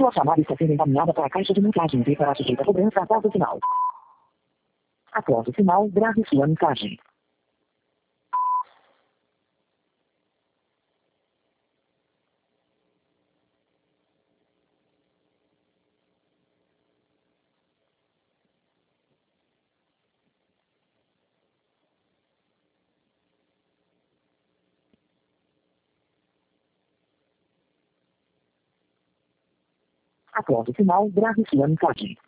Sua chamada está sendo encaminhada para a caixa de mensagens e será sujeita a cobrança após o sinal. Após o sinal, grave sua mensagem. Após o sinal, grave sua mensagem.